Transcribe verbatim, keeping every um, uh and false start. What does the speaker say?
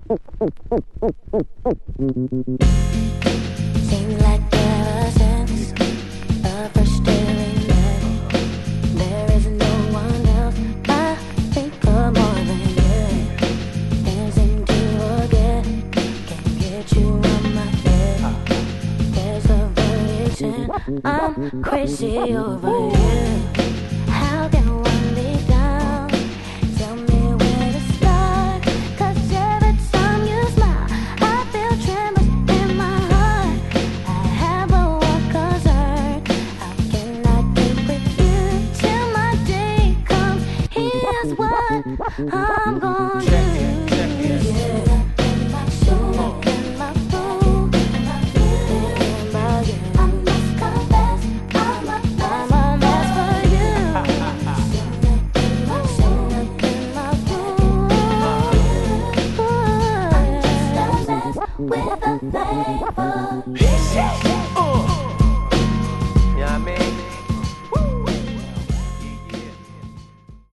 Seems like ever since the first staring night, there is no one else I think of more than you. Can't seem to forget, can't get you on my head. There's a version, I'm crazy over you. How can one be down? Tell me where to start. 'Cause every time you smile, I feel tremors in my heart. I have a one concern. How can I keep with you till my day comes? Here's what I'm gonna do. Yeah. With a flavor.